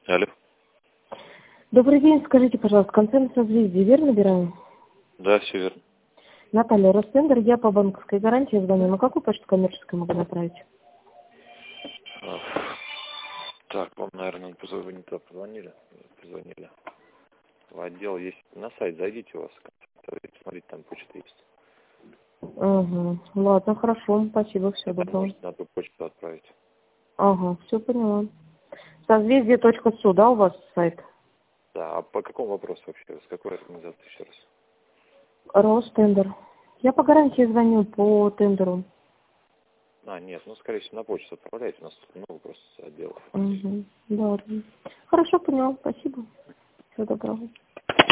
Алло. Добрый день, скажите, пожалуйста, концерн «Созвездие» верно набираем? Да, все верно. Наталья, Ростендер, я по банковской гарантии звоню. На какую почту коммерческую могу направить? А, Так, вам, наверное, вы не туда позвонили. Позвонили. В отдел есть. На сайт зайдите у вас. Смотрите, там почта есть. Ага, ладно, хорошо, спасибо, всего Это доброго. можете на ту почту отправить. Ага, все поняла. Созвездие.су, да, у вас сайт? Да, а по какому вопросу вообще? С какой организации еще раз? Ростендер. Я по гарантии звоню по тендеру. Нет, скорее всего, на почту отправляйте. У нас тут много просто отделов. Угу, ладно. Хорошо, поняла, спасибо. Всего доброго.